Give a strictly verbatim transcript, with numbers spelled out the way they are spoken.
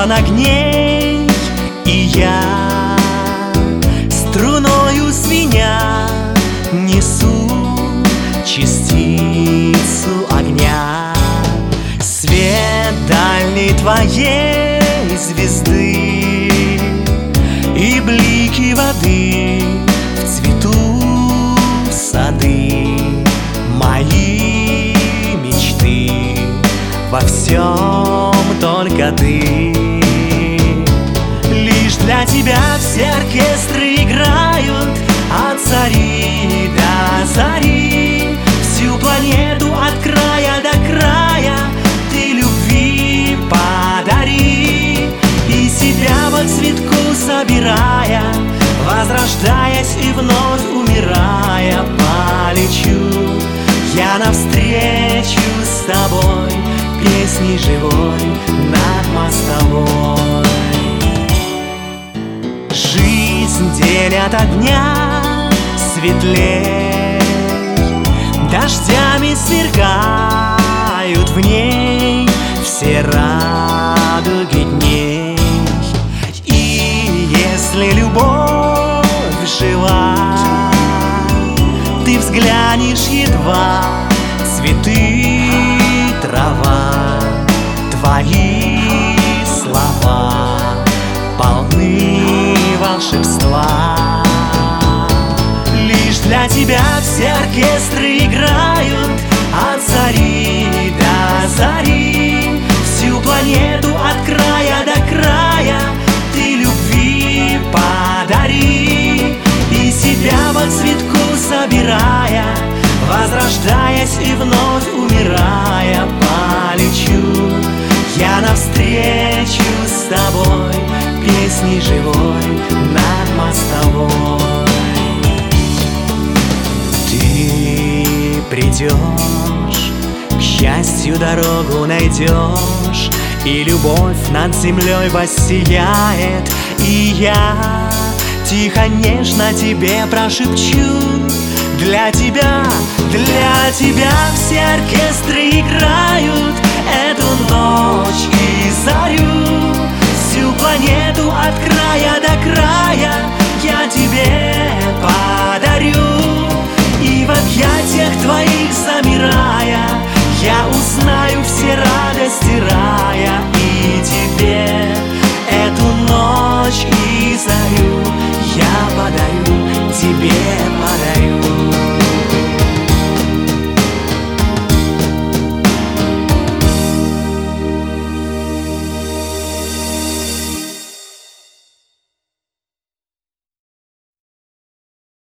миллион огней, и я струною звеня несу частицу огня. Свет дальней твоей звезды и блики воды в цвету сады. Мои мечты во всем только ты. Лишь для тебя все оркестры играют от зари до зари. Всю планету от края до края ты любви подари. И себя по цветку собирая, возрождаясь и вновь умирая, полечу я навстречу с тобой, песней живой над мостовой. Жизнь день ото дня светлей, дождями свергают в ней все радуги дней. И если любовь жива, ты взглянешь едва, цветы, трава, твои слова полны волшебства. Лишь для тебя все оркестры играют от зари до зари. Всю планету от края до края ты любви подари. И себя по цветку собирая, возрождаясь и вновь умирая, полечу я навстречу с тобой, песней живой над мостовой. Ты придешь, к счастью дорогу найдешь, и любовь над землей воссияет. И я тихо, нежно тебе прошепчу: для тебя, для тебя все оркестры играют эту ночь и зарю. Всю планету от края до края я тебе